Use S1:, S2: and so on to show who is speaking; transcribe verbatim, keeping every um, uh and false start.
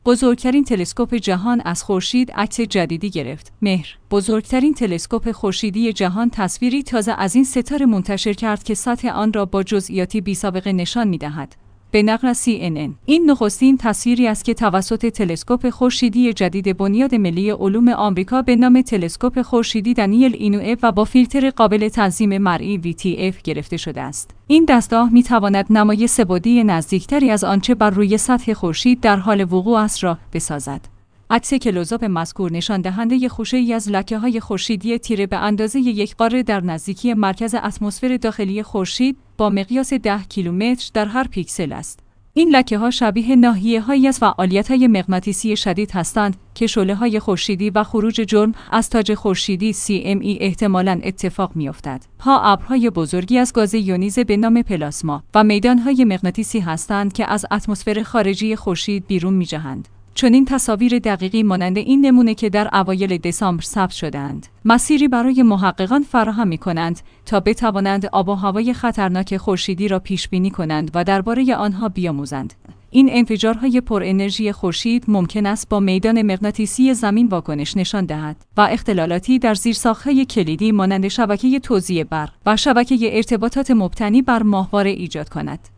S1: بزرگترین تلسکوپ جهان از خورشید عکس جدیدی گرفت. مهر، بزرگترین تلسکوپ خورشیدی جهان تصویری تازه از این ستاره منتشر کرد که سطح آن را با جزئیاتی بی‌سابقه نشان می‌دهد. به نقل از سی ان ان، این نخستین تصویری است که توسط تلسکوپ خورشیدی جدید بنیاد ملی علوم آمریکا به نام تلسکوپ خورشیدی دنیل اینوئه و با فیلتر قابل تنظیم مرئی وی تی اف گرفته شده است. این دستگاه می‌تواند نمای سه‌بعدی نزدیکتری از آنچه بر روی سطح خورشید در حال وقوع است را بسازد. عکس کلوزآپ مذکور نشان دهنده خوشه‌ای از لکه‌های خورشیدی تیره به اندازه یک قاره در نزدیکی مرکز اتمسفر داخلی خورشید با مقیاس ده کیلومتر در هر پیکسل است. این لکه‌ها شبیه ناحیه‌هایی از فعالیت‌های مغناطیسی شدید هستند که شعله‌های خورشیدی و خروج جرم از تاج خورشیدی سی ام ای احتمالاً اتفاق می‌افتد. ها ابرهای بزرگی از گاز یونیزه به نام پلاسما و میدان‌های مغناطیسی هستند که از اتمسفر خارجی خورشید بیرون می‌جهند. چنین تصاویر دقیقی مانند این نمونه که در اوایل دسامبر ثبت شدند، مسیری برای محققان فراهم می‌کنند تا بتوانند آب و هوای خطرناک خورشیدی را پیش‌بینی کنند و درباره آنها بیاموزند. این انفجارهای پر انرژی خورشید ممکن است با میدان مغناطیسی زمین واکنش نشان دهد و اختلالاتی در زیرساخت‌های کلیدی مانند شبکه توزیع برق و شبکه ارتباطات مبتنی بر ماهواره ایجاد کند.